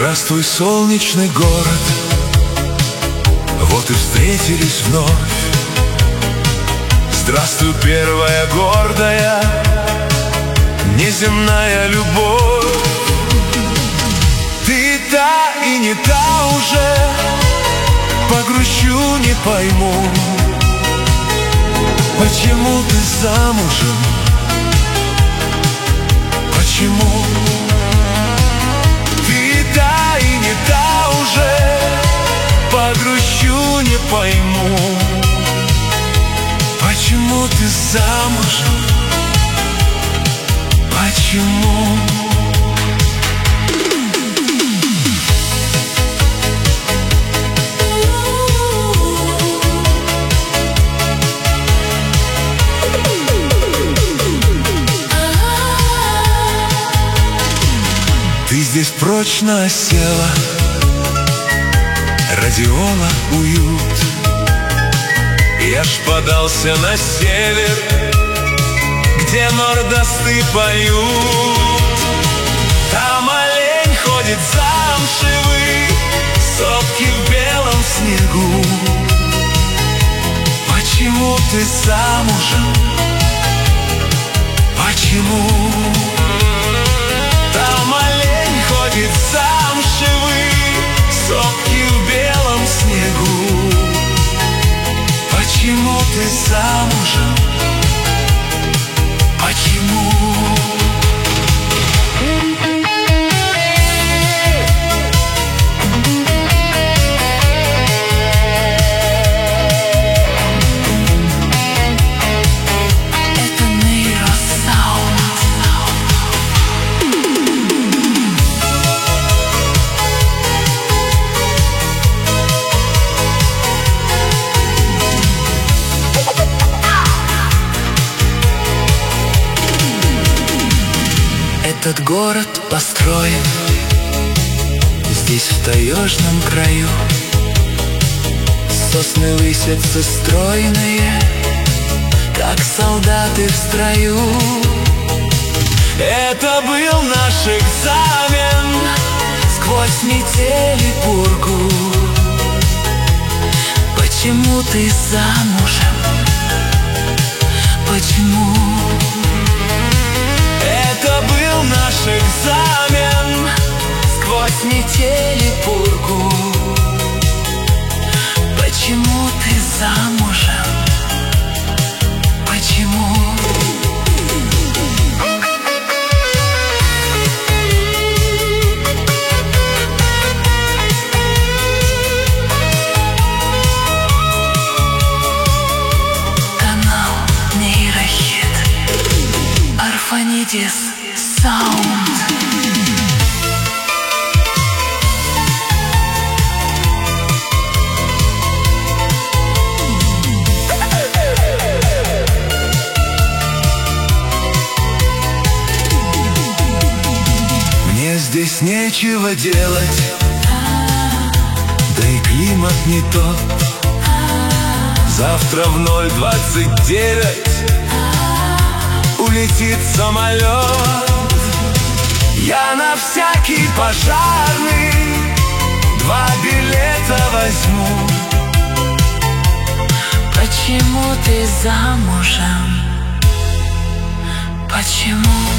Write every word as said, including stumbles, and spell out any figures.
Здравствуй, солнечный город, вот и встретились вновь. Здравствуй, первая гордая, неземная любовь. Ты та и не та уже, погрущу, не пойму, почему ты замужем, почему? Ты та и не та уже, погрущу, не пойму, почему ты замужем, почему? Ты здесь прочно осела, радиола уют. Я ж подался на север, где нордосты поют. Там олень ходит замшевый, сопки в белом снегу. Почему ты замужем? Почему? Там олень ходит замшевый, сопки в белом снегу. Почему ты замужем? Почему? Этот город построен здесь, в таежном краю. Сосны высятся стройные, как солдаты в строю. Это был наш экзамен сквозь метель и пургу. Почему ты замужем? Почему? Это был наш экзамен сквозь метель и пургу. Почему ты замужем? Почему? Канал Нейрохит, Арфанидис Саунд. Мне здесь нечего делать, да и климат не тот. Завтра в ноль двадцать девять улетит самолет. Я на всякий пожарный два билета возьму. Почему ты замужем? Почему?